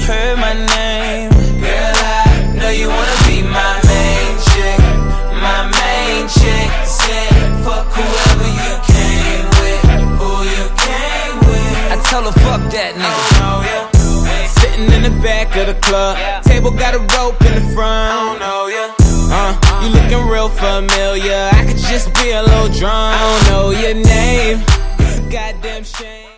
heard my name. Girl, I know you wanna be my main chick. My main chick said, fuck whoever you came with. Who you came with. I tell her, fuck that nigga. Oh, yeah. Sitting in the back of the club, table got a rope in the front. I don't know ya. You looking real familiar. I could just be a little drunk. I don't know your name. It's a goddamn shame.